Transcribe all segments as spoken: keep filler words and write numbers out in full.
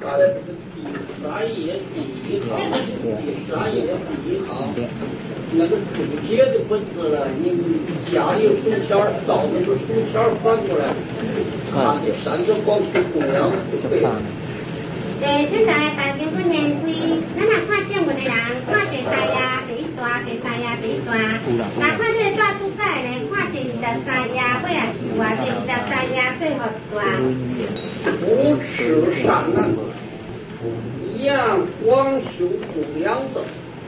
看这个第三页第一行，第三页第一行，那个注解的文字呢，你家里有书签儿，照那个书签儿翻过来，看这三个光学供养就对了。 诶，现在大部分年规，咱若看正文的人，看第三页第一段，第三页第一段。若看这个大注解呢，看第二十三页尾啊一段，第二十三页最后一段。 不持善男，一样光修供养的，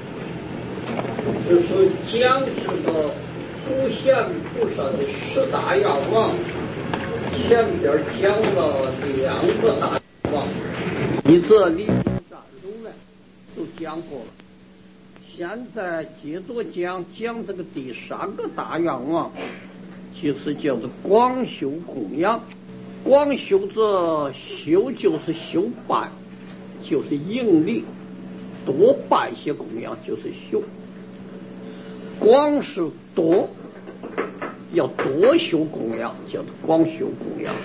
就是讲这个普贤菩萨的十大愿望。前边讲了两个大愿望。一则礼佛赞颂呢，都讲过了。现在接着讲讲这个第三个大愿望，就是叫做广修供养。广修这修就是修办，就是盈利，多办些供养就是修。广是多，要多修供养，叫做广修供养。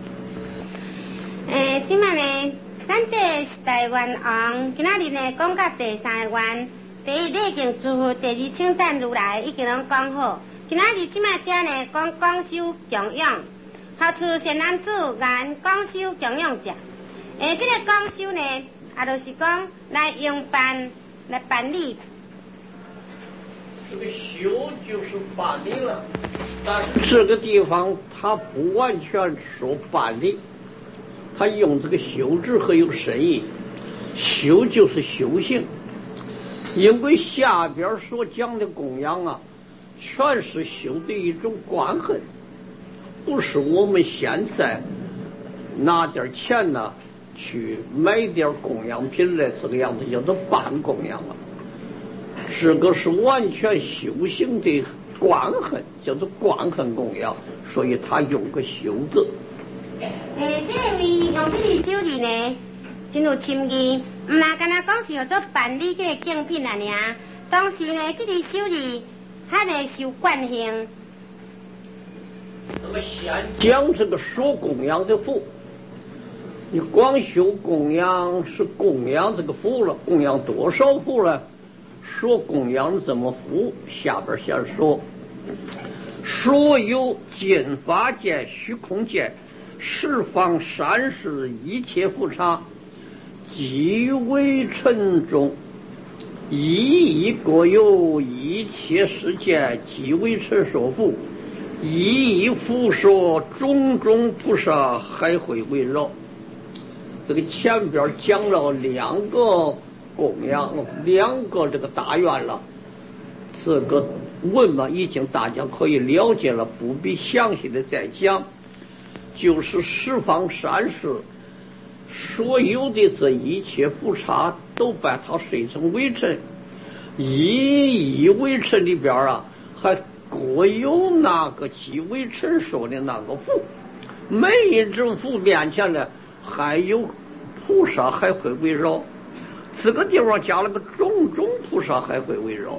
诶，即摆呢？咱这是台湾王，今仔日呢讲到第三个愿，第一礼敬祝福，第二称赞如来，已经拢讲好。今仔日即摆遮呢讲广修供养，头次善男子言广修供养者。诶，这个广修呢，也就是讲来用办来办理。 这个修就是办理了，但是这个地方它不完全说办理。他用这个修字很有深意，修就是修行，因为下边所讲的供养啊，全是修的一种观恨，不是我们现在拿点钱呢去买点供养品来这个样子叫做办供养了，这个是完全修行的观恨，叫做观恨供养，所以他用个修字。 诶，这个位用这个修字呢，真有深意。唔啦，干那讲是叫做办理这个竞品啊尔。当时呢，这个修字它的受惯性。 那么先讲这个说供养的福，你光修供养是供养这个福了，供养多少福了？说供养怎么福？下边先说，所有尽法界、虚空界。十方三世一切佛刹，即为尘中，一一各有一切世界，即为尘所覆，一一复说种种菩萨还会围绕。这个前边讲了两个供养，两个这个大愿了，这个文嘛已经大家可以了解了，不必详细的再讲。就是十方三世所有的这一切佛刹都把它碎成微尘，一一微尘里边啊还各有那个即微尘说的那个佛，每一只佛面前呢还有菩萨还会围绕，这个地方加了个种种菩萨还会围绕，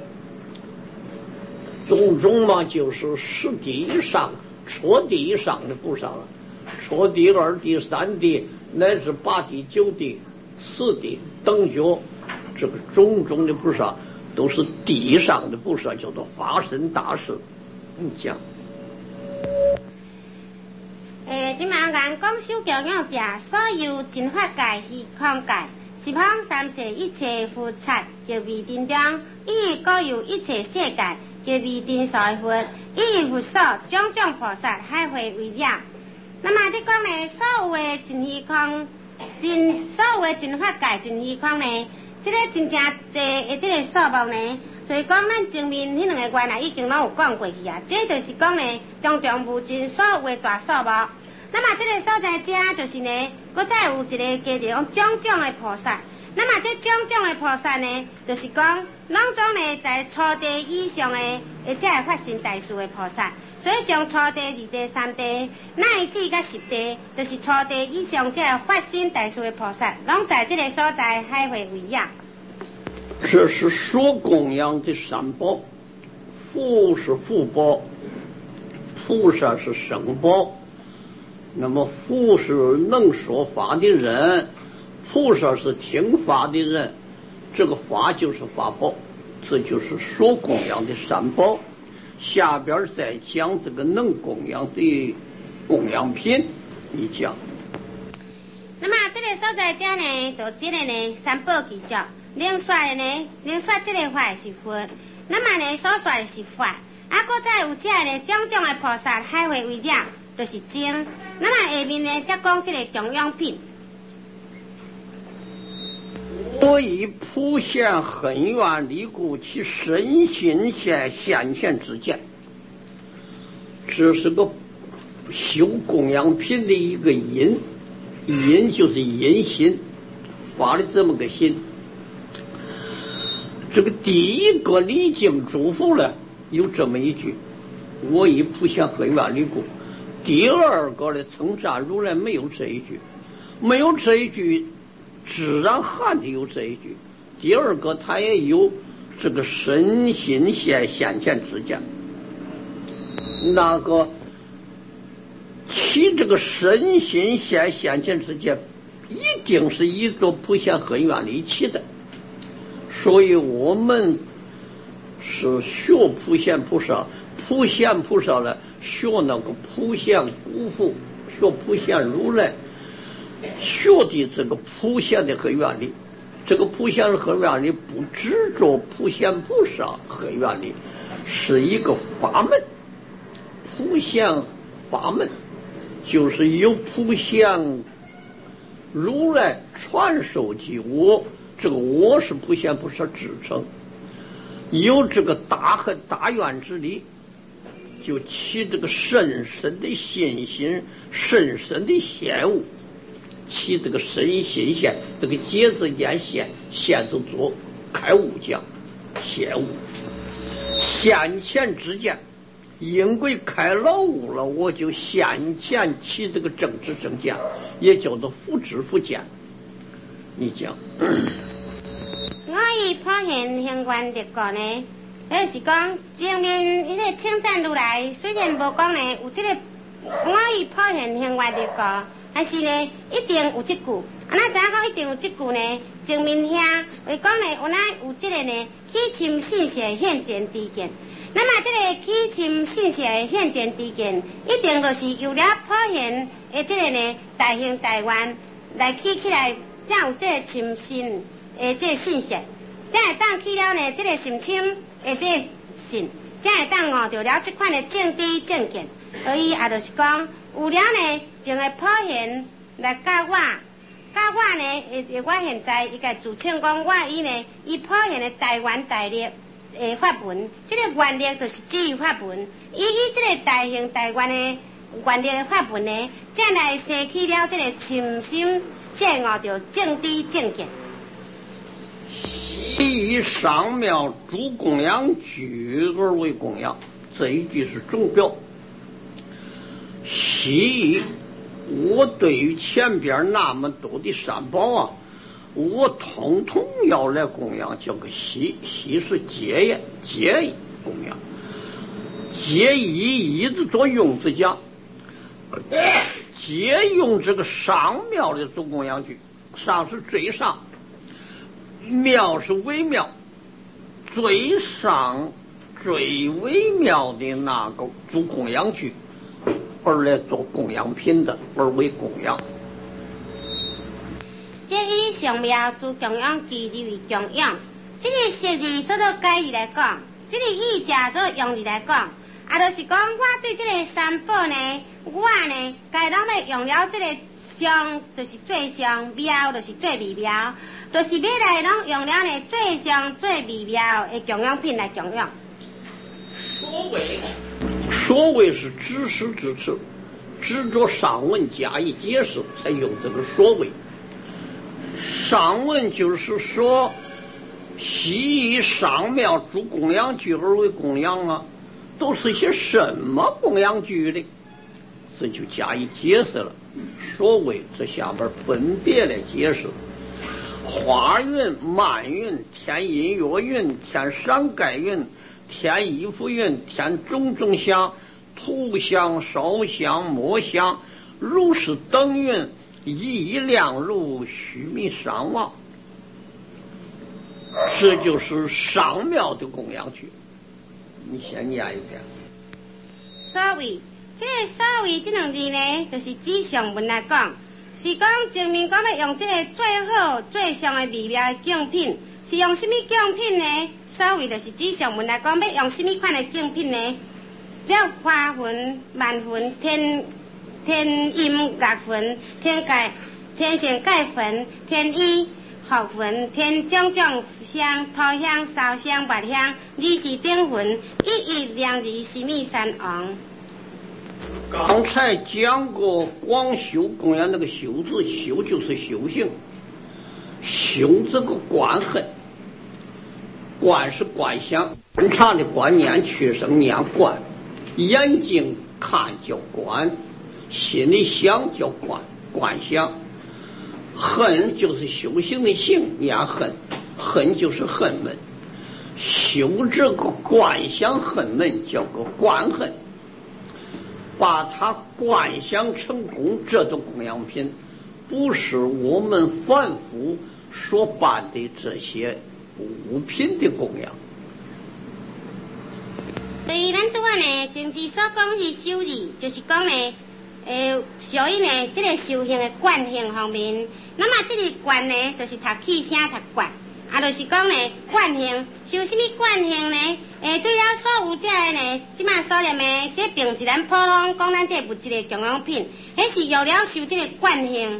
种种嘛就是十地以上戳地以上的菩萨了，戳地、二地、三地乃至八地、九地、四地等觉，这个种种的菩萨都是地上的菩萨，叫做发身大士。你讲， 诶，今晚讲广修供养者，所有净法界、虚空界、十方三世一切佛刹，就未定中，亦各有一切世界，就未定所佛，亦佛所种种菩萨，还会围绕。那么你讲呢？所有的真虚空，真所有的真法界、真虚空呢，这个真正侪的这个数目呢，所以讲咱前面迄两个原来已经拢有讲过去啊。这就是讲呢，种种无尽所有的大数目。那么这个所在遮就是呢，佮再有一个叫做种种的菩萨。那么这种种的菩萨呢，就是讲拢总呢在初地以上的，或者会发生大事的菩萨。所以从初地、二地、三地，乃至到十地，就是初地以上这发生大事的菩萨，拢在这个所在还会围绕。 这是说供养的三宝，福是福报，菩萨是圣宝。那么福是能说法的人， 菩萨是听法的人，这个法就是法宝，这就是说供养的三宝。下边再讲这个能供养的供养品一讲。 那么这个所在者呢，就这个呢三宝记录，另说的呢，另说这个法是佛，那么呢所说的是法，啊，搁再有这呢种种的菩萨海会为了，就是经。那么下面呢再讲这个供养品。 我以普贤恒愿力故，其身心现现前之见，这是个修供养品的一个因，因就是因心，发的这么个心。这个第一个礼敬祝福呢，有这么一句：我以普贤恒愿力故。第二个呢，称赞如来没有这一句，没有这一句。自然汉的有这一句，第二个他也有这个身心现现前之见。那个起这个身心现现前之见，一定是依着普贤恒愿力起的。所以我们是学普贤菩萨，普贤菩萨呢，学那个普贤姑父，学普贤如来。学的这个普贤的恒愿力，这个普贤的恒愿力不执着普贤菩萨恒愿力，是一个法门。普贤法门就是由普贤如来传授给我，这个我是普贤菩萨支撑，有这个大恨大愿之力，就起这个深深的信心，深深的显悟。起这个身心现，这个结字眼现，现就做开悟讲，显悟现前之见，因为开了悟了，我就现前起这个正知正见，也叫做福知福见。你讲， 我以普贤恒愿力故呢，就是讲前面一个称赞如来，虽然无讲呢有这个，我以普贤恒愿力故。但是呢，一定有这句，啊，那怎样讲一定有这句呢？前面遐为讲呢，有哪有这个呢？起深信邪现前之见。那么这个起深信邪现前之见，一定就是有了普贤的这个呢大行大愿来起起来，才有这个深信的这个信邪，才会当起了呢这个深深的这个信，才会当悟到了这款的正知正见。所以也就是讲。有了呢，从个普贤来教我，教我呢，诶，我现在伊个自称讲，我以呢，以普贤的大愿大力诶法门，这个愿力就是指法门，伊以这个大行大愿的愿力的法门呢，才来生起了这个深心显悟着正知正见。 习以上妙诸供养具而为供养，这一句是总标。习，我对于前边那么多的三宝啊，我统统要来供养，叫个习。习是节呀，节供养。节以一字做用字讲，节用这个上妙的诸供养具，上是最上，妙是微妙，最上最微妙的那个诸供养具。而来做供养品的，而为供养。 这以上妙诸供养具为供养，这个实字做做解义来讲，这个意价做用字来讲，啊，就是讲我对这个三宝呢，我呢，该拢要用了这个上，就是最上妙，就是最微妙，就是要来拢用了呢最上最微妙的供养品来供养。 所谓。所谓是知识之词，执着上文加以解释，才用这个所谓。上文就是说，习以上妙诸供养具而为供养啊，都是些什么供养具的？这就加以解释了。所谓这下边分别来解释。花云、漫云、天音乐云、天山盖云。天衣服云，天种种香，涂香、烧香、墨香，如是等云， 一量入，须弥上望，这就是上庙的供养去。你先念一遍。 所谓，这个所谓这两字呢，就是指上文来讲，是讲证明讲要用这个最好、最上的美妙的贡品，是用什么贡品呢？所谓就是指上文来讲，要用什么款的贡品呢？只要花魂、万魂、天天音乐魂、天盖、天线盖魂、天衣学魂、天种种香、土香、烧香、白香、二是顶魂，一一两字是密三王。 刚才讲过广修供养那个修字，修就是修行，修这个观恨，观是观想，观察的观念取声念观，眼睛看叫观，心里想叫观，观想。恨就是修行的行，念恨，恨就是恨门，修这个观想恨门叫个观恨，把它观想成功，这种供养品不是我们凡夫所办的这些物品的供养。 所以咱拄仔呢，前次所讲是修字，就是讲呢，诶，属于呢这个修行的惯性方面。那么这个惯呢，就是读气声读惯，啊，就是讲呢惯性，修什么惯性呢？诶，对了，所有这个呢，即马所念的，这并不是咱普通讲咱这物质的供养品，迄是有了修这个惯性。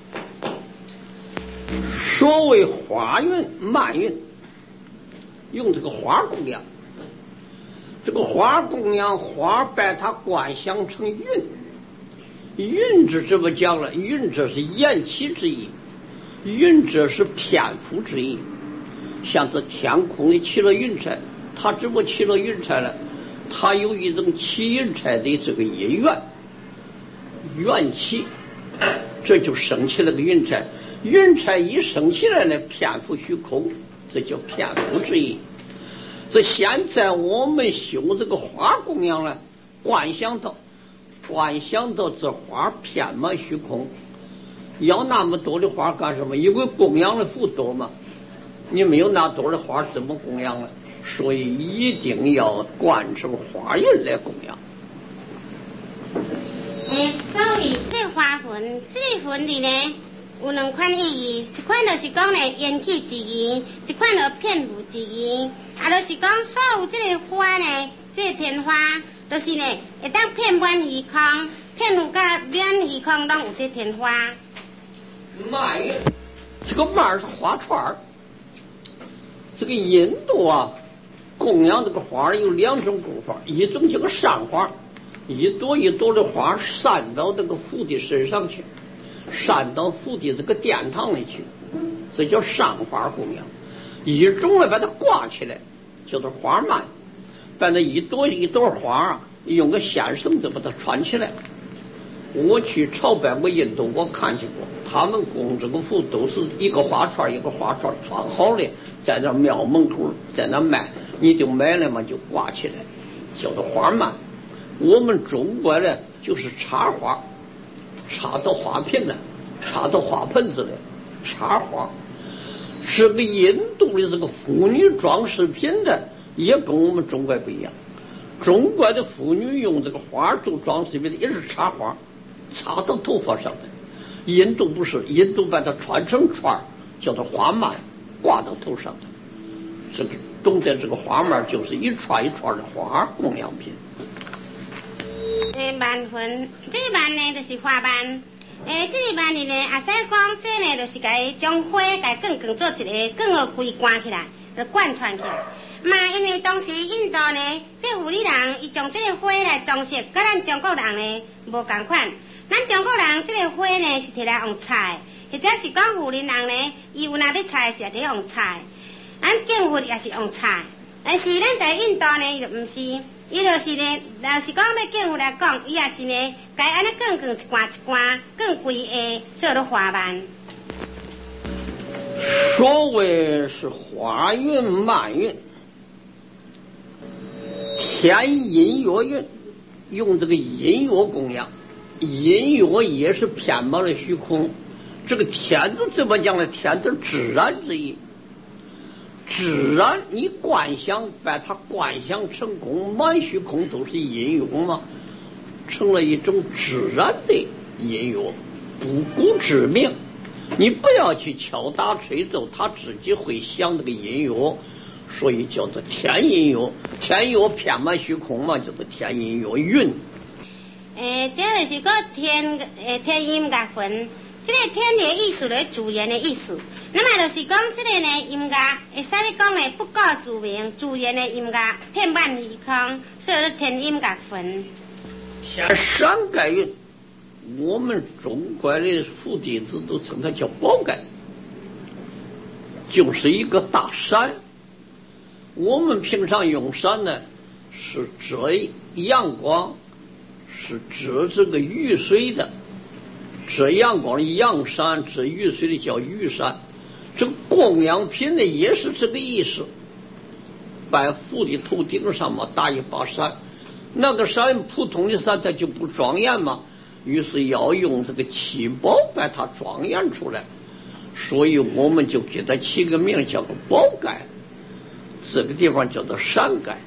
所谓花云漫云，用这个花供养，这个花供养，花把它观想成云。云字这么讲了，云这是言气之意，云这是偏浮之意。像这天空里起了云彩，它怎么起了云彩了？它有一种起云彩的这个因缘，缘起，这就升起了个云彩。云彩一升起来呢，偏浮虚空，这叫偏浮之意。这现在我们修这个花供养呢，观想到。观想到这花偏满虚空，要那么多的花干什么？因为供养的福多嘛，你没有那多的花怎么供养呢？所以一定要观成花印来供养。 嗯，所以这花魂，这个魂里呢有两款意义，一款就是讲呢烟气之意，一款就骗福之意，啊，就是讲所有这个花呢，这个天花。就是呢，会当遍满虚空，遍有甲满虚空拢有这天花。 蔓，这个蔓是花串，这个印度啊，供养这个花有两种供法，一种叫个上花，一朵一朵的花散到这个佛的身上去，散到佛的这个殿堂里去，这叫上花供养。一种呢，把它挂起来，叫做花蔓。把那一朵一朵花啊，用个线绳子把它穿起来。我去朝拜过印度，我看见过，他们供这个佛都是一个花串一个花串串好了，在那庙门口在那卖，你就买了嘛，就挂起来，叫做花蔓。我们中国呢，就是插花，插到花瓶了，插到花盆子了，插花。这个印度的这个妇女装饰品的。也跟我们中国不一样，中国的妇女用这个花做装饰品的也是插花，插到头发上的。印度不是，印度把它穿成串，叫做花蔓，挂到头上的。这个懂得这个花蔓就是一串一串的花供养品。 诶，蔓魂，这个蔓呢就是花蔓。诶，这个蔓呢，也使讲这呢就是该将花该更更做一个更个规关起来，就贯穿起来。嘛，因为当时印度呢，这妇女人伊将这个花来装饰，跟咱中国人呢无同款。咱中国人这个花呢是摕来用菜，或者是讲妇女人呢，伊有那要菜是摕用菜，咱敬佛也是用菜。但是咱在印度呢，伊就唔是，伊就是呢，若是讲要敬佛来讲，伊也是呢，该安尼更更一罐一罐，更规下，做了花蔓。 所谓是花云蔓云。天音乐云，用这个音乐供养， 音乐也是偏满了虚空。这个天字怎么讲呢？天字自然之意，自然你观想把它观想成功，满虚空都是音乐嘛，成了一种自然的音乐，不顾之名。你不要去敲打吹奏，他自己会响这个音乐，所以叫做天音乐。天乐偏满虚空嘛，叫做天音乐韵。 诶，这就是个天诶天音乐分，这个天的意思是自然的意思。那么就是讲这个呢音乐，会使你讲呢不告自明，自然的音乐遍满虚空，所以是天音乐分。 天山盖韵。我们中国的佛弟子都称它叫宝盖，就是一个大山。我们平常用山呢，是遮阳光，是遮这个雨水的。遮阳光的阳山，遮雨水的叫雨山。这个供养品呢，也是这个意思。在佛的头顶上嘛，搭一把伞，那个伞普通的伞它就不庄严嘛。于是要用这个七宝把它庄严出来，所以我们就给它起个名叫做宝盖，这个地方叫做山盖。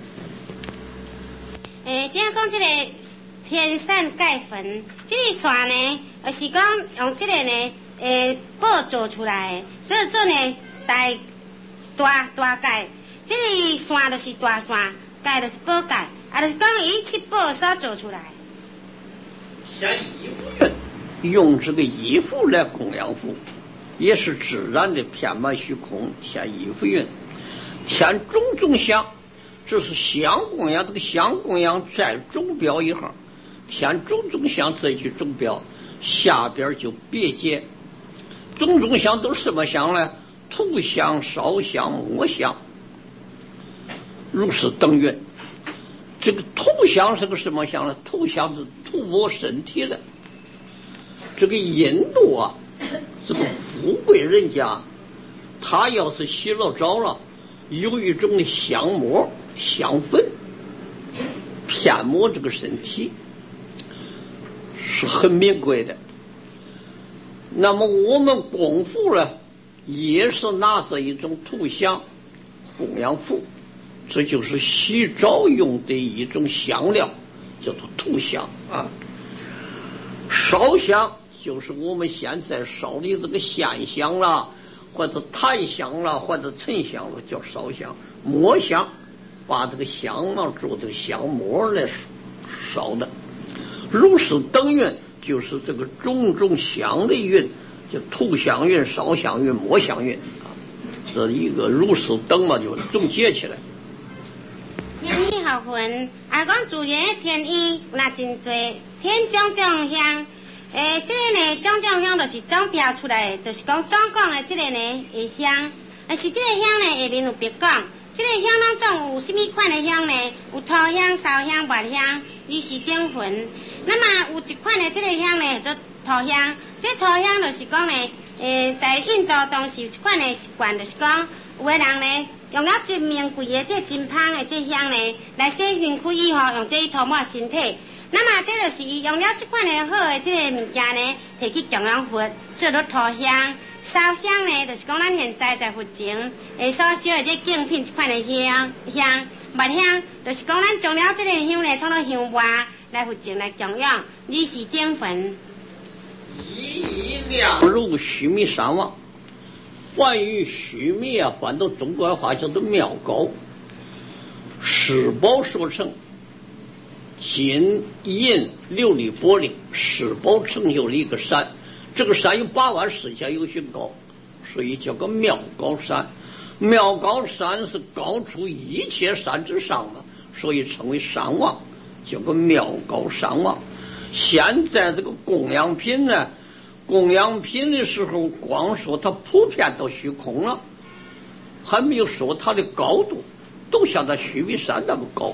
诶，这样讲这个天山盖坟，这个线呢，呃是讲用这个呢，诶布做出来的，所以做呢大大大盖，这个线就是大线，盖就是宝盖，啊就是讲以七宝所做出来。 像衣服用这个衣服来供养佛，也是自然的遍满虚空。天衣服运，天种种香，这是香供养。这个香供养在钟表一行，天种种香再去钟表，下边就别解。种种香都是什么香呢？土香、烧香、墨香，如是等运。这个土香是个什么香呢？土香是涂抹身体的。这个印度啊，这个富贵人家，他要是洗了澡了，有一种的香末、香粉，偏抹这个身体，是很名贵的。那么我们供佛呢，也是拿着一种土香供养佛。这就是洗澡用的一种香料，叫做土香啊。烧香就是我们现在烧的这个线香啦，或者檀香啦，或者沉香啦，叫烧香。墨香把这个香嘛做这个香末来烧的。如是等运，就是这个种种香的运，就土香运、烧香运、墨香运啊。这一个如是等嘛，就总结起来。 天衣学分，啊，讲自然的天衣有那真多，天种种香，诶，这个呢，种种香就是总标出来的，就是讲总讲的这个呢会香，但是这个香呢下面有别讲，这个香当中有什么款的香呢？有土香、烧香、末香、二是顶分。那么有一款的这个香呢，叫土香，这土香就是讲呢，诶，在印度当时有一款的习惯，就是讲有的人呢。用了真名贵的这真香的这香呢，来洗身躯以后用这涂抹身体。那么这就是用了这款的好的这个物件呢，摕去供养佛，所以说涂香、烧香呢，就是讲咱现在在佛前诶所烧的这敬品这款的香香，末香就是讲咱将了这个香呢，创到香外来佛前来供养，二是顶分。 一两入须弥山王。凡与须弥啊，换到中国话叫做妙高，石宝所成，金银琉璃玻璃，石宝成就了一个山。这个山有八万四千有许高，所以叫个妙高山。妙高山是高出一切山之上的，所以称为山王，叫个妙高山王。现在这个供养品呢？供养品的时候，光说它普遍到虚空了，还没有说它的高度，都像那须弥山那么高。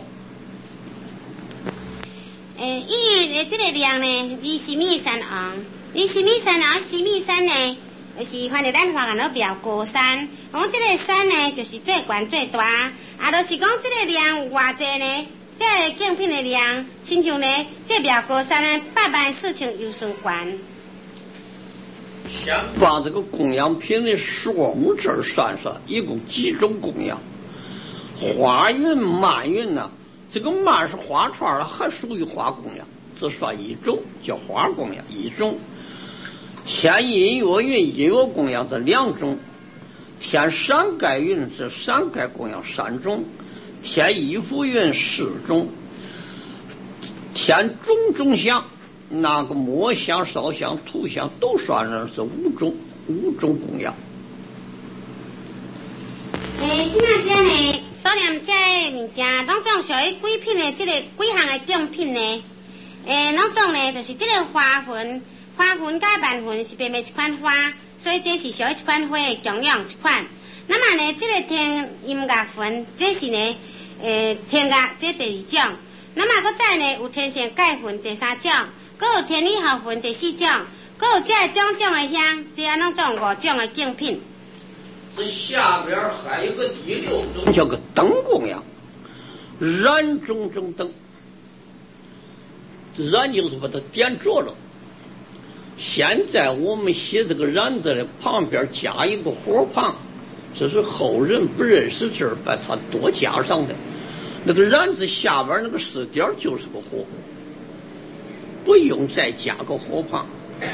诶，伊这个量呢，离须弥山昂，离须弥山昂，须弥山呢，就是反正咱话讲到表高山，讲这个山呢，就是最高最大，啊，就是讲这个量有偌济呢，这这个贡品的量，亲像呢，这庙高山的百万事情有顺关。 先把这个供养品的数目这儿算算，一共几种供养？花云、鳗云呢？这个鳗是花串了，还属于花供养，这算一种，叫花供养一种。天音乐云、音乐供养这两种，天山盖云这山盖供养三种，天衣服云四种，天种种香，那个摸香、烧香、涂香都算上是五种，五种供养。 诶，今仔日呢，所念这个物件，拢总属于几品的这个几项的贡品呢？诶，拢总呢就是这个花魂。花魂甲万魂是白白一款花，所以这是属于一款花的供养一款。那么呢，这个天音乐魂，这是呢，诶，天乐这第二种。那么搁再呢，有天线盖魂第三种，搁有天理合魂第四种，搁有这种种的香，这样拢总五种的贡品。 这下边还有个第六种，叫个灯供养，燃种种灯，燃就是把它点着了。现在我们写这个燃字的旁边加一个火旁，这是后人不认识字儿把它多加上的。那个燃字下边那个四点就是个火，不用再加个火旁。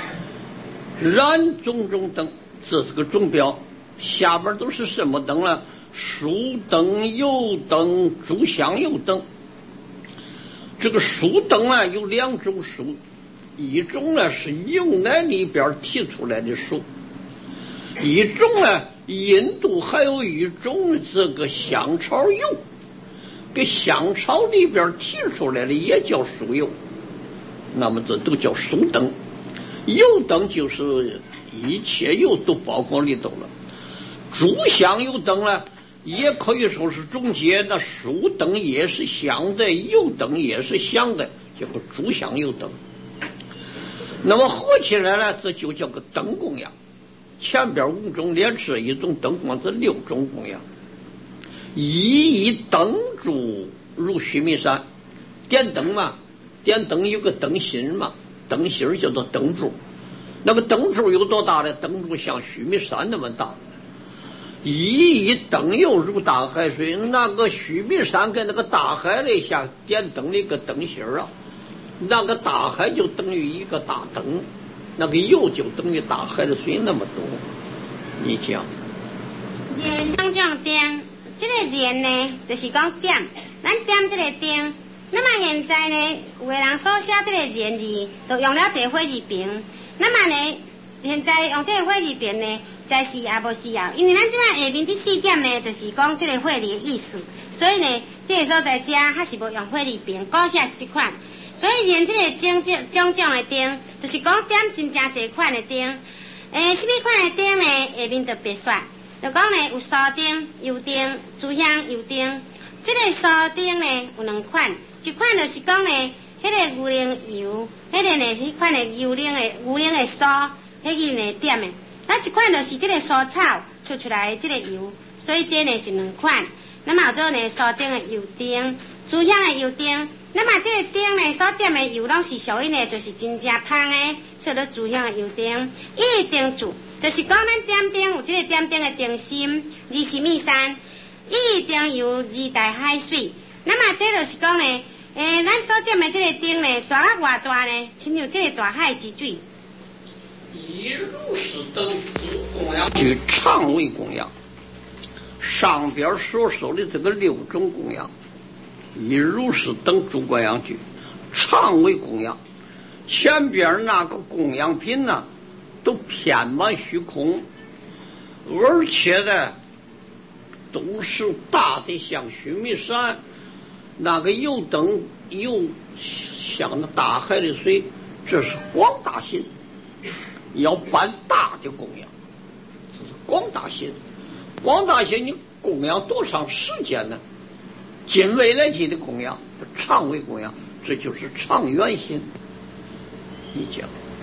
燃种种灯，这是个钟表，下边都是什么灯呢？树灯、油灯、烛香油灯。这个树灯呢有两种树。一种呢是牛奶里边提出来的树，一种呢印度还有一种这个香草油，给香草里边提出来的也叫树油，那么这都叫树灯。油灯就是一切油都包括里头了。烛香油灯呢也可以说是中间，那树灯也是香的，油灯也是香的，叫个烛香油灯。那么合起来呢，这就叫个灯供养。前边五种连是一种灯供养，这六种供养。一以灯烛入须弥山，点灯嘛，点灯有个灯芯嘛，灯芯叫做灯柱。那个灯柱有多大呢？灯柱像须弥山那么大。一以灯油入大海水，那个须弥山跟那个大海里下点灯的一个灯芯啊。那个大海就等于一个大灯，那个油就等于大海的水那么多。你讲， 燃种种灯，这个燃呢，就是讲点，咱点这个灯。那么现在呢，有个人所写这个燃字，就用了这个火字边。那么呢，现在用这个火字边呢，在是也无需要，因为咱即摆下面这四点呢，就是讲这个火字的意思。所以呢，这个所在遮还是无用火字边，古写是这款。所以燃这个种种种种的灯，就是讲点真正侪款的灯。诶，什么款的灯呢？下面就别说，就讲呢有烧灯、油灯、烛香油灯。这个烧灯呢有两款，一款就是讲呢，迄个牛奶油，迄个呢是迄款的牛奶的牛奶的烧，迄个呢点的。那一款就是这个烧草出出来的这个油，所以这呢是两款。那么有做呢烧灯的油灯、烛香的油灯。那么这个灯呢，所点的油拢是属于呢，就是真正香的，所以咧烛香的油灯。一灯柱就是讲咱点灯有这个点灯的灯芯，二是密山，一灯油二大海水。那么这就是讲呢，诶，咱所点的这个灯呢，大到偌大呢，亲像这个大海之水。 以如是灯主供养具常为供养，上边所说的这个六种供养。以如是等诸供养具常为供养，前边那个供养品呢都遍满虚空，而且呢都是大的像须弥山，那个油灯又像那大海的水，这是广大心，要办大的供养，这是广大心。广大心你供养多长时间呢？尽未来际的供养，常为供养，这就是长远心。你讲，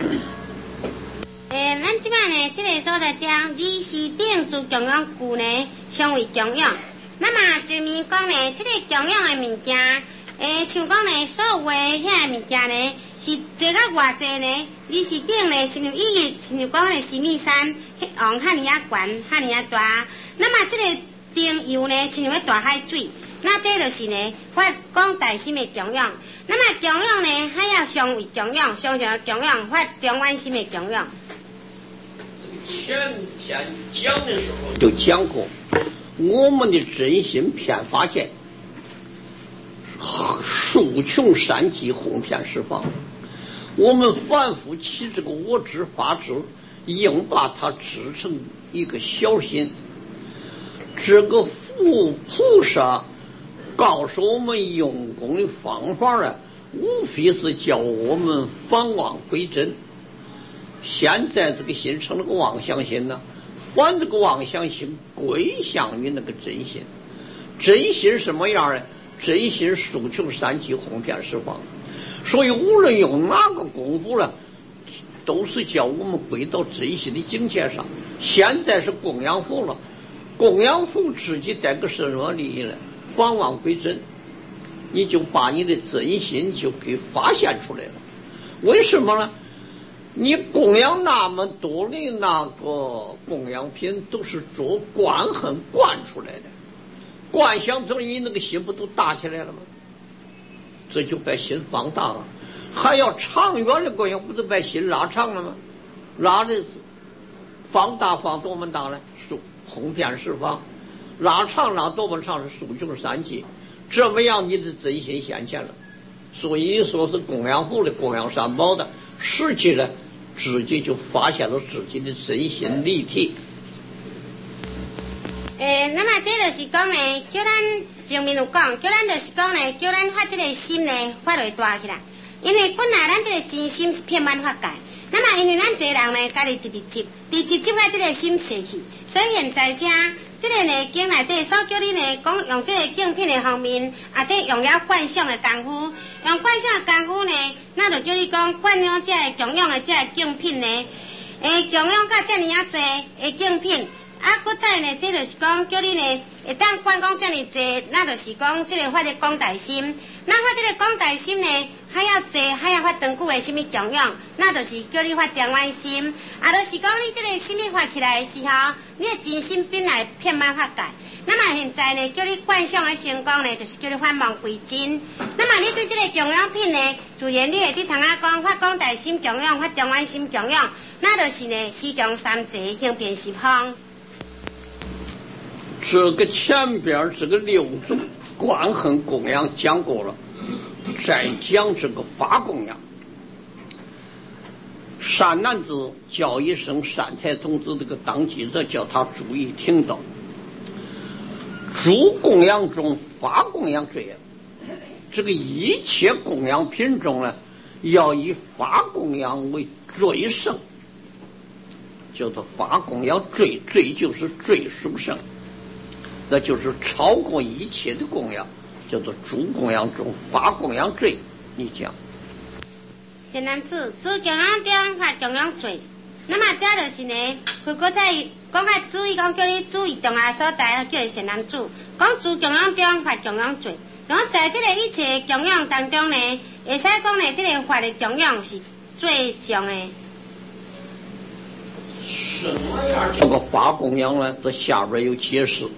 诶，咱即摆呢，这个所在讲二是顶主供养具呢，称为供养。那么就面讲呢，这个供养的物件， 诶，像讲呢，所有诶遐物件呢，是坐到偌济呢？你是顶呢，亲像伊，亲像讲呢，神秘山，往遐尼啊悬，遐尼啊大。那么这个顶游呢，亲像迄大海水。那这就是呢，发广大心的供养。那么供养呢，还要上为供养，上上供养，发中安心的供养。 前天讲的时候就讲过，我们的真心遍法界，树穷山极，宏遍十方。我们反复起这个我执法执，硬把它制成一个小心。这个佛菩萨告诉我们用功的方法呢，无非是叫我们返妄归真。现在这个心成了个妄想心呢，反这个妄想心归向于那个真心。真心什么样呢？真心树穷山极，宏遍十方。所以无论用哪个功夫呢，都是叫我们归到真心的境界上。现在是供养佛了，供养佛自己带个什么利益呢？返妄归真，你就把你的真心就给发现出来了。为什么呢？你供养那么多的那个供养品，都是做观恨观出来的，观想中你那个心不都大起来了吗？这就把心放大了。还要长远的供养，不都把心拉长了吗？拉的放大放多么大呢？数宏遍十方。拉长拉多么长？是数穷山极。这么样你的真心现前了。所以说是供养佛的，供养三宝的，实际呢自己就发现了自己的真心立体。 诶，那么这就是讲呢，叫咱前面有讲，叫咱就是讲呢，叫咱发这个心呢发落大起来。因为本来咱这个真心是遍满法界，那么因为咱这人呢，家己直直接，直直接啊这个心摄去，所以现在这这个呢经内底所叫你呢讲用这个敬品的方面，啊，这用了观想的功夫，用观想的功夫呢，那就叫你讲观想这个供养的这个敬品呢，诶，供养到这么啊侪的敬品。啊，搁再呢，这就是讲叫你呢，会当观讲这么济，那就是讲这个发的广大心。那发这个广大心呢，还要济，还要发长久的什么供养，那就是叫你发中安心。啊，就是讲你这个心里发起来的时候，你的真心本来遍满法界。那么现在呢，叫你观想的成功呢，就是叫你返妄归真。那么你对这个供养品呢，自然你会伫堂啊讲发广大心供养，发中安心供养，那就是呢四强三济，行遍十方。 这个前边这个六种观恨供养讲过了，再讲这个法供养。善男子叫一声善财童子，这个当记者叫他注意听到，诸供养中法供养最严。这个一切供养品中呢，要以法供养为最胜，叫做法供养最，最就是最殊胜。那就是超过一切的供养，叫做诸供养中法供养最。你讲， 善男子，诸供养中法供养最。那么这就是呢，如果在讲较注意讲，叫你注意重要所在，叫你善男子。讲诸供养中法供养最，然后在这个一切供养当中呢，会使讲呢，这个法的供养是最上的。 什么样这个法供养呢？这下边有解释。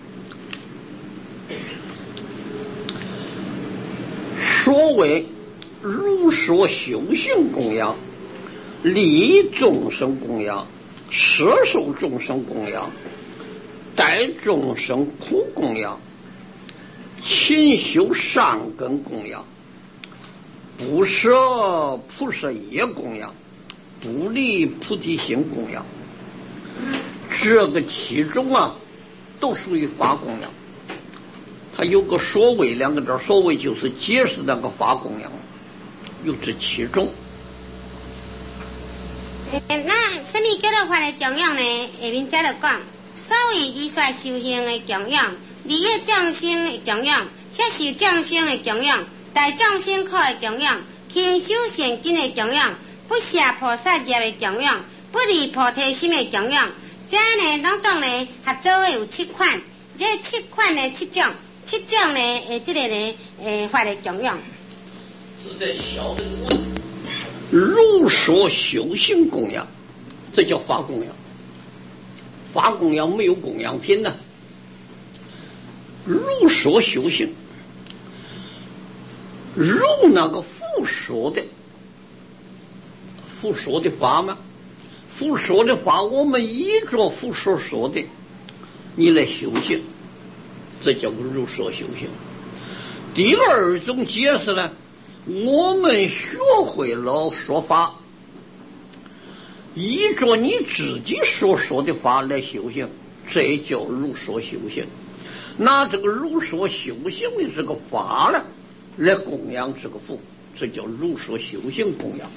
所谓如说修行供养、利众生供养、摄受众生供养、待众生苦供养、勤修善根供养、不舍菩萨业供养、不离菩提心供养，这个其中啊，都属于法供养。它有个所谓两个字，所谓就是解释那个法供养，有这其中。 那什么叫做法的供养呢？下面接着讲，所谓依说修行的供养、利益众生的供养、摄受众生的供养、待众生苦的供养、勤修善根的供养、不舍菩萨业的供养、不离菩提心的供养，这呢拢总呢合做有七款。这七款的七种， 七种呢，诶，这个呢，诶，法的供养。 是在小的问，如说修行供养，这叫法供养。法供养没有供养品呢。如说修行，如那个复说的，复说的法吗？复说的法，我们依着复说说的，你来修行，这叫如说修行。第二种解释呢，我们学会了说法，依着你自己所说的法来修行，这叫如说修行。拿这个如说修行的这个法呢，来供养这个佛，这叫如说修行供养。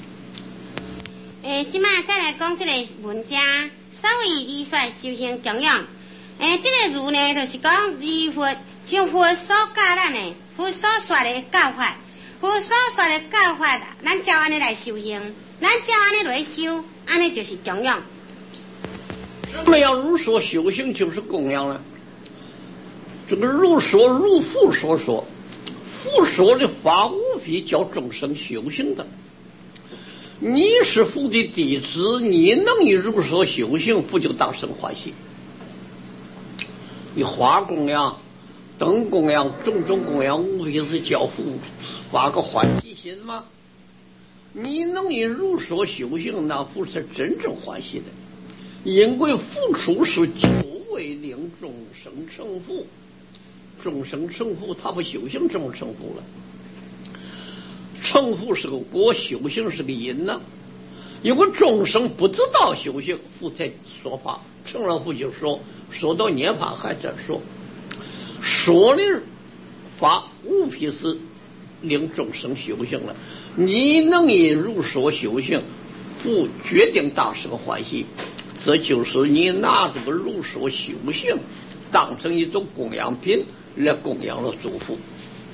诶，即马再来讲这个文家，所谓依说修行供养。诶，这个如呢，就是讲如佛像佛所教咱的，佛所说的教法，佛所说的教法，咱照安尼来修行，咱照安尼来修，安尼就是供养。 什么样如说修行就是供养呢？这个如说如父所说，父说的法无非叫众生修行的。你是父的弟子，你能以如说修行，父就大生欢喜。你花供养、灯供养、种种供养，无非是叫父发个欢喜心吗？你能以如说修行，那父是真正欢喜的，因为付出是就为令众生成佛。众生成佛，他不修行怎么成佛了？成佛是个果，修行是个因呢、啊。因为众生不知道修行，佛才说法，成了佛就说，说到涅槃还在说，说的法无非是令众生修行了。你能以如说修行，佛决定大生欢喜。这就是你拿这个如说修行当成一种供养品来供养了祖父。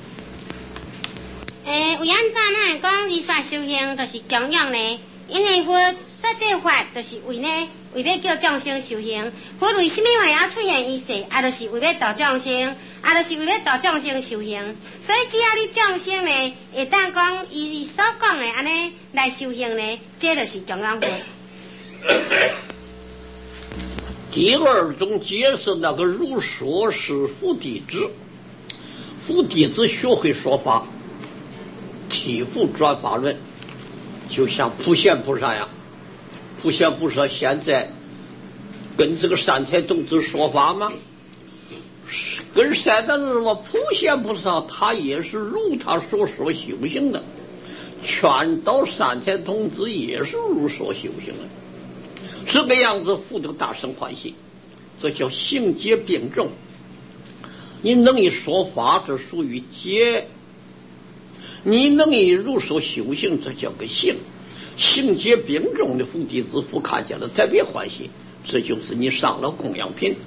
诶，为安怎咱会讲依说修行就是供养呢？因为佛说这法就是为呢，为要叫众生修行。佛为什么会要出现于世？也就是为要度众生，也就是为要度众生修行。所以只要你众生呢，会当讲伊所讲的安尼来修行呢，这就是供养佛。 第二种解释，那个如说是佛弟子，佛弟子学会说法，替佛转法轮，就像普贤菩萨呀。普贤菩萨现在跟这个善财童子说法吗？跟善的是什么？普贤菩萨他也是如他所说修行的，劝导善财童子也是如说修行的。这个样子，佛就大生欢喜，这叫行解并重。你能以说法，这属于解；你能以如说修行，这叫个行。行解并重的佛弟子，佛看见了特别欢喜，这就是你上了供养品。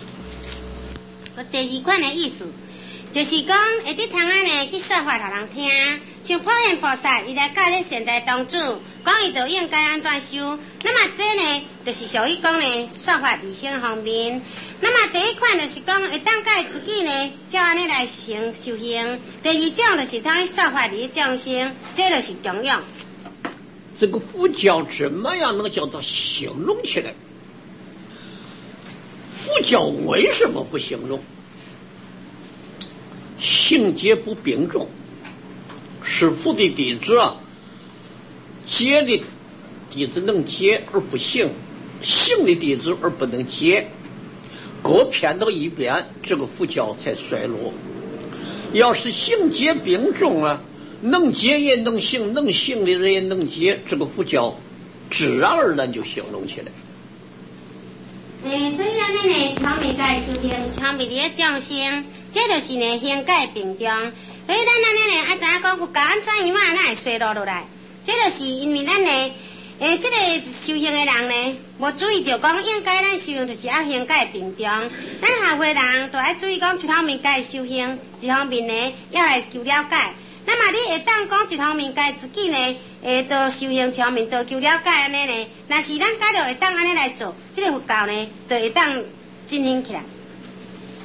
第二款的意思，就是讲会伫窗仔呢去说法给人听，像普贤菩萨伊来教咧现在当主，讲伊就应该安怎修。那么这呢，就是属于讲呢说法理性方面。那么第一款就是讲会当教自己呢，照安尼来行修行。第二种就是当说法理众生，这就是供养。 这个佛教怎么样能叫它形容起来？佛教为什么不形容？行解不并重，是佛的弟子啊，解的弟子能解而不行，行的弟子而不能解，各偏到一边，这个佛教才衰落。要是行解并重啊，能解也能行，能行的人也能解，这个佛教自然而然就形容起来。 诶，所以安尼呢，常面界修行，常面的众生，这就是呢行解并重。所以咱安尼呢，啊知影讲佛教安怎样嘛，咱会衰落落来，这就是因为咱呢，诶，这个修行的人呢，无注意到讲应该咱修行就是要行解并重。咱下回人就要注意讲一方面界修行，一方面呢要来求了解。那么你会当讲一方面界自己呢，诶，到修行一方面到求了解安尼呢，若是咱家就会当安尼来做，这个佛教呢就会当进行起来。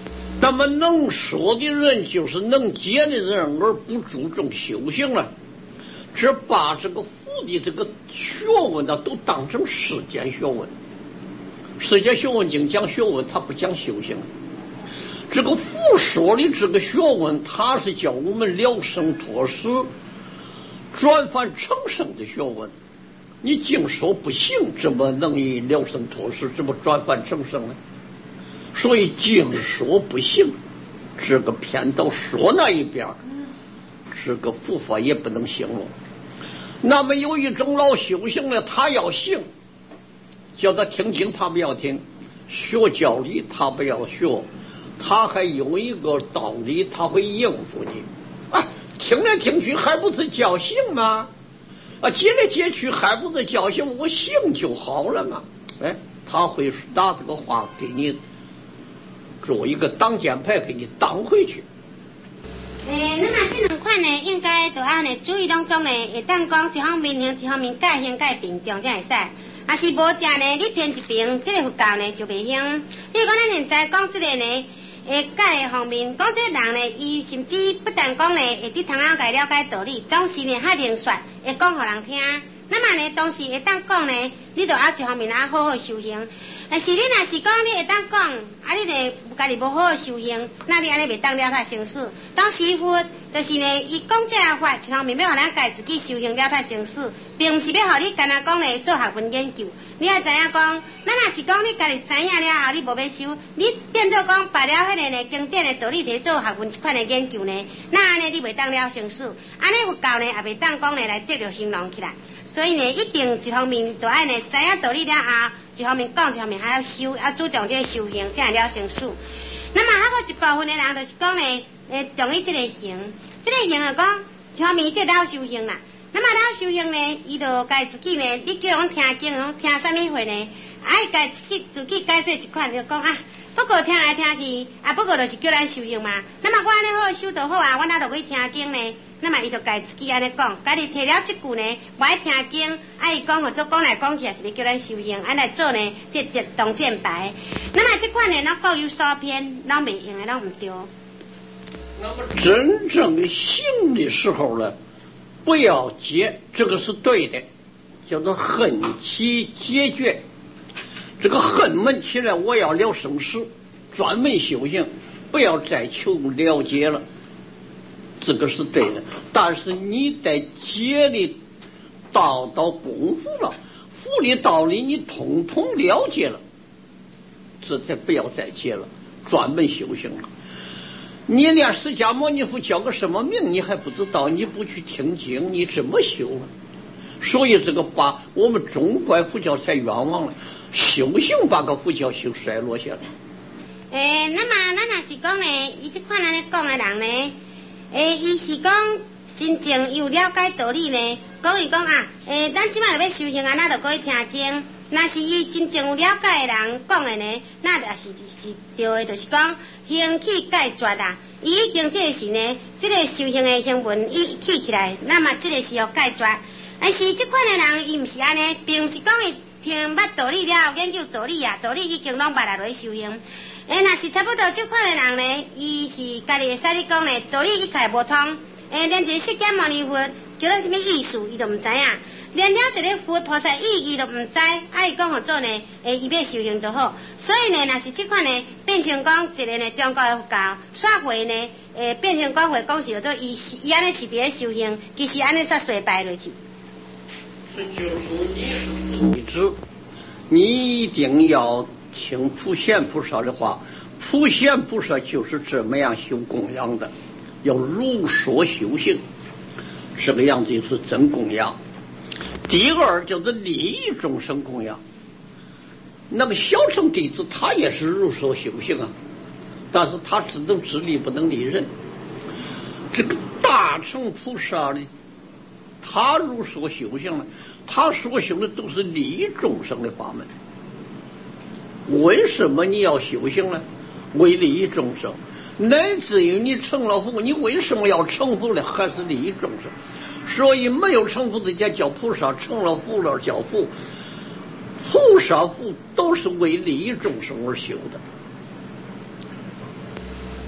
那么能说的人就是能解的人，而不注重修行了，只把这个佛的这个学问呢都当成世间学问。世间学问经讲学问，他不讲修行。这个佛说的这个学问，他是教我们了生脱死、转凡成圣的学问。你净说不行，怎么能以了生脱死，怎么转凡成圣呢？所以净说不行，这个偏到说那一边，这个佛法也不能行了。那么有一种老修行的，他要行，叫他听经他不要听，学教理他不要学，他还有一个道理他会应付你啊，听来听去还不是教行吗？啊，接来接去还不是教行，我行就好了嘛。哎，他会拿这个话给你做一个挡箭牌，给你挡回去。 诶，那么这两款呢，应该就按呢注意当中呢，会当讲一方面行，一方面改行改并重才会使。啊是无正呢，你偏一边，这个佛教呢就袂行。比如讲，咱现在讲这个呢，诶改的方面，讲这个人呢，伊甚至不但讲呢，会伫堂仔解了解道理，同时呢，还能说会讲互人听。那么呢，同时会当讲呢，你就要一方面啊好好修行。但是你若是讲你会当讲，啊你呢家己无好好修行，那你安尼袂当了脱生死。当师父就是呢，伊讲这个法，一方面要互咱家自己修行了脱生死，并毋是要互你干那讲呢做学问研究。你要知影讲，咱若是讲你家己知影了后，你无要修，你变做讲摆了迄个呢经典的道理摕做学问一款的研究呢，那安尼你袂当了生死，安尼佛教呢也袂当讲呢来得着兴隆起来。所以呢，一定一方面就爱呢知影道理了后，一方面讲，一方面还要修，要注重这个修行，才会了生死。那么还有一部分的人就是讲呢，诶，重于这个行，这个行就讲，一方面这了修行啦。那么了修行呢，伊就该自己呢，你叫人听经，听啥物货呢？爱该自己自己解释一款，就讲啊，不过听来听去，啊，不过就是叫咱修行嘛。那么我安尼好修就好啊，我哪就去听经呢？那么伊就该自己安尼讲，家己摕了这句呢，我爱听经，爱讲或者讲来讲去，也是咧叫咱修行，安来做呢，这这当箭牌。那么这款呢，咱各有所偏，咱袂用的，咱唔对。 那么真正的行的时候呢，不要结，这个是对的，叫做恨其解决。这个恨闷起来，我要了生死，专门修行，不要再求了解了。这个是对的，但是你在解的道道功夫了，佛的道理你统统了解了，这才不要再解了，专门修行了。你连释迦牟尼佛叫个什么名你还不知道，你不去听经，你怎么修啊？所以这个把我们中国佛教才冤枉了，修行把个佛教修衰落下来。 诶，那么咱若是讲呢，伊这款安尼讲的人呢？诶，伊是讲真正有了解道理呢，讲伊讲啊，诶，咱即摆要修行啊，咱就过去听经。若是伊真正有了解的人讲的呢，那就是是对的，就是讲行气解决啊。伊已经这个是呢，这个修行的行文伊起起来，那么这个是要解决。但是这款的人，伊毋是安尼，并毋是讲伊听捌道理了，研究道理啊，道理已经拢捌来落去修行。诶，若是差不多这款的人呢，伊是家己会使你讲呢，道理一概无通。诶，连一个释迦牟尼佛叫做什么意思，伊都唔知影；连了一个佛菩萨意义都唔知，啊，伊讲何做呢？诶，伊要修行就好。所以呢，若是这款呢，变成讲一个呢中国的佛教，煞回呢，诶，变成讲会讲是叫做伊伊安尼是伫咧修行，其实安尼煞衰败落去。 这就是你是自己知，你一定要听普贤菩萨的话，普贤菩萨就是这么样修供养的，要如说修行，这个样子是真供养。第二叫做利益众生供养，那么小乘弟子他也是如说修行啊，但是他只能自利不能利人。这个大乘菩萨呢，他如说修行了，他所修的都是利益众生的法门。为什么你要修行呢？为利益众生，乃至于你成了佛，你为什么要成佛呢？还是利益众生。所以没有成佛的家叫菩萨，成了佛了叫佛。菩萨佛都是为利益众生而修的。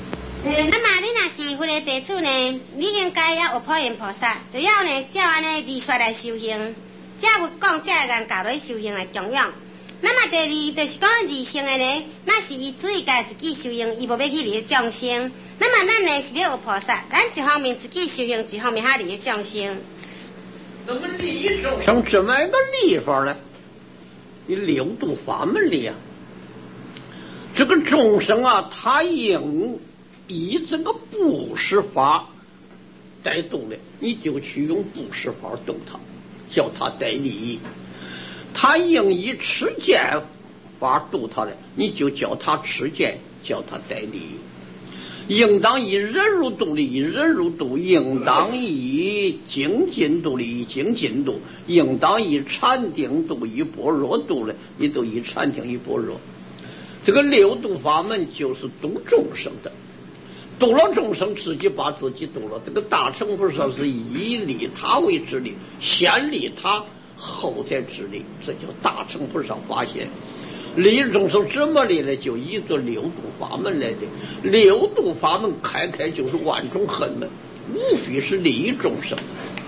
嗯，那么你若是佛的弟子呢，你应该要有普贤菩萨，就要呢照安尼理说来修行，才有讲这个人教你修行的重要。那么第二就是讲二乘的呢，那是伊自己家自己修行，伊无要去利益众生。那么咱呢是要有菩萨，咱一方面自己修行，一方面还利益众生。 那么利益众生怎么一个利法呢？你六度法门里啊，这个众生啊，他应以这个布施法带动的，你就去用布施法动他，叫他带利益。他应以持戒法度他的，你就叫他持戒，叫他带利益。应当以忍辱度利益，忍辱度；应当以精进度利益，精进度；应当以禅定度以般若度的，你都以禅定以般若。这个六度法门就是度众生的，度了众生，自己把自己度了。这个大乘菩萨是以利他为之利，先利他，后再之利，这叫大乘菩萨发现。利益众生怎么利呢？就依着六度法门来的。六度法门开开就是万种恨门，无非是利益众生。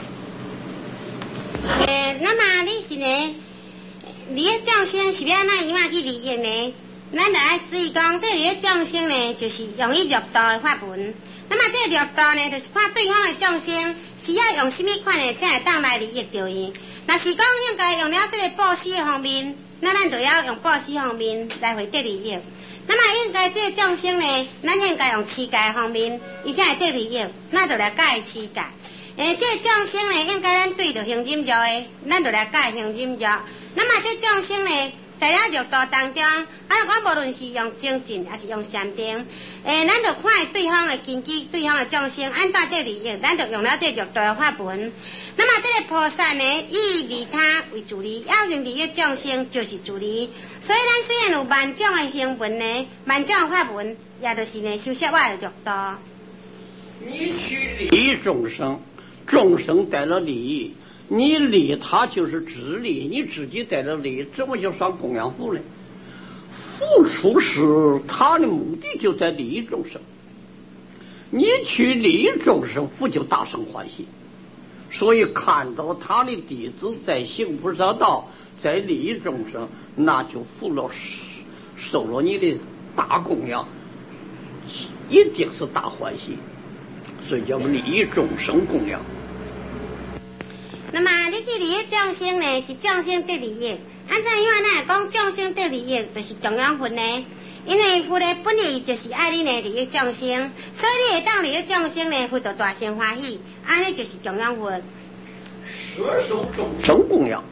呃，那么你是呢？利益众生是要哪样去利益呢？咱就爱注意讲，这利益众生呢，就是用于虐道的法门。那么这虐道呢，就是看对方的众生是要用什么款的，才会当来利益到伊。若是讲应该用了这个布施的方面，那咱就要用布施方面来回得利益。那么应该这个众生呢，咱应该用持戒方面，伊才会得利益，那就来教持戒。诶，这个众生呢，应该咱对着行忍辱的，咱就来教行忍辱。那么这众生呢，在了六道当中，啊，我无论是用精进还是用禅定，诶，咱就看对方的根基，对方的众生按怎得利益，咱就用了这六道的法门。那么这个菩萨呢，以利他为主利，要是利益众生就是主利。所以咱虽然有万种的行文呢，万种的法门，也就是呢修习我的六道。 你去利益众生，众生带了利益。你利他就是自利，你自己带着利，怎么就算供养福呢？付出是他的目的，就在利益众生。你去利益众生，福就大生欢喜。所以看到他的弟子在行菩萨道，在利益众生，那就福了，受了你的大供养，一定是大欢喜。所以叫利益众生供养。 那么你去利益众生呢，是众生得利益。按照因为咱讲众生得利益，就是中央佛呢。因为佛的本意就是爱你呢利益众生，所以你会当利益众生呢，佛就大生欢喜。安尼就是中央佛。 舍受众生供养，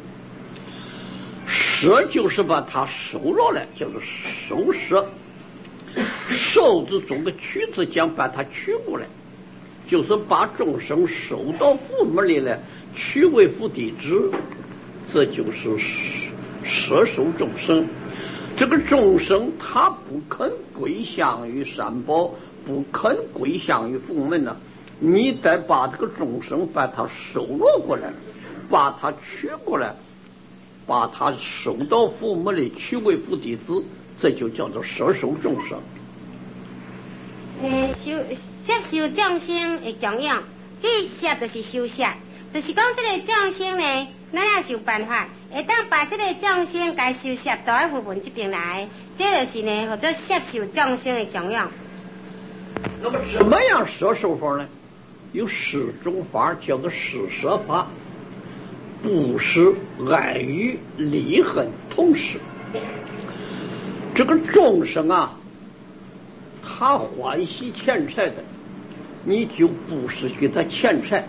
舍就是把它收了来，叫做收舍。受字做个取字讲，把它取过来，就是把众生收到佛门里来。取为佛弟子，这就是舍受众生。这个众生他不肯归向于三宝，不肯归向于佛门呢，你得把这个众生把他收罗过来，把他取过来，把他收到佛门里，取为佛弟子，这就叫做舍受众生。 嗯，修接受众生的供养，这些就是修习。就是讲这个众生呢，咱要想办法，会当把这个众生该修习到喺佛门这边来，这就是呢，或者接受众生的供养。 那么怎么样舍受法呢？有四种法，叫做施舍法：布施、爱语、利恨、同施。这个众生啊，他欢喜钱财的，你就布施给他钱财。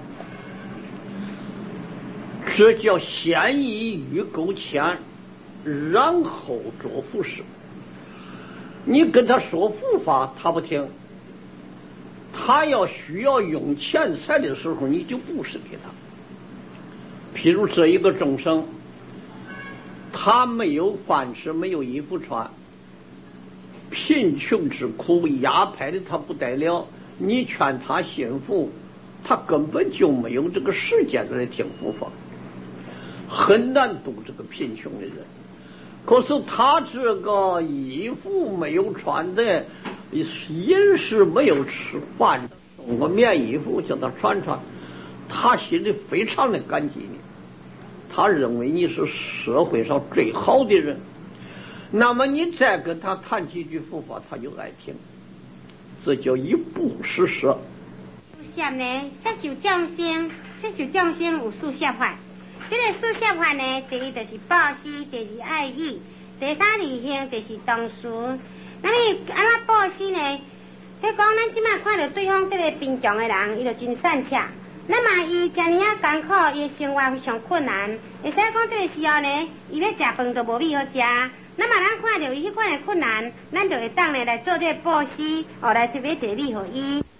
这叫先以欲购钱，然后做布施。你跟他说佛法，他不听。他要需要用钱财的时候，你就布施给他。譬如这一个众生，他没有饭吃，没有衣服穿，贫穷之苦压迫的他不得了，你劝他信佛，他根本就没有这个时间来听佛法。很难度这个贫穷的人，可是他这个衣服没有穿的， 饮食没有吃饭，送个棉衣服叫他穿穿，他心里非常的感激你，他认为你是社会上最好的人。那么你再跟他谈几句佛法，他就爱听，这叫以布施舍。 事业呢，接受众生，接受众生有四摄法。这个四摄法呢，第一就是布施，第二爱语，第三利行，就是同事。那你安怎布施呢？迄讲咱即摆看到对方这个贫穷的人，伊就真善巧。那么伊遮尔啊艰苦，伊生活非常困难，会使讲这个时候呢，伊要食饭都无米好食。那么咱看到伊迄款的困难，咱就会当呢来做这个布施，哦来特别一个米互伊。